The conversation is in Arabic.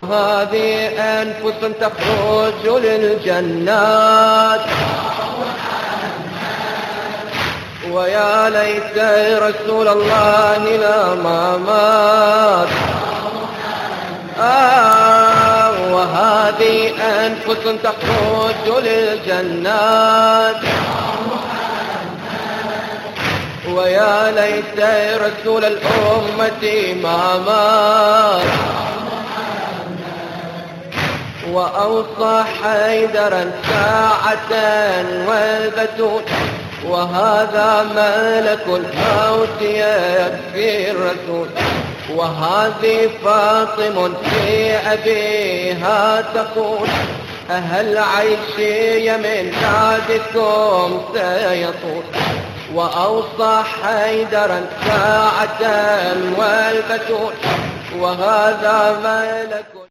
هذه أنفس تخرج للجنات ويا ليت رسول الله لا ما مات. وهذه أنفس تخرج للجنات ويا ليت رسول الأمة ما مات. وأوصى حيدرا ساعة والبتول وهذا ملك الموت يكفي الرسول. وهذه فاطم في أبيها تقول هل عيشي من بعدكم سيطول. وأوصى حيدرا ساعة والبتول وهذا ملك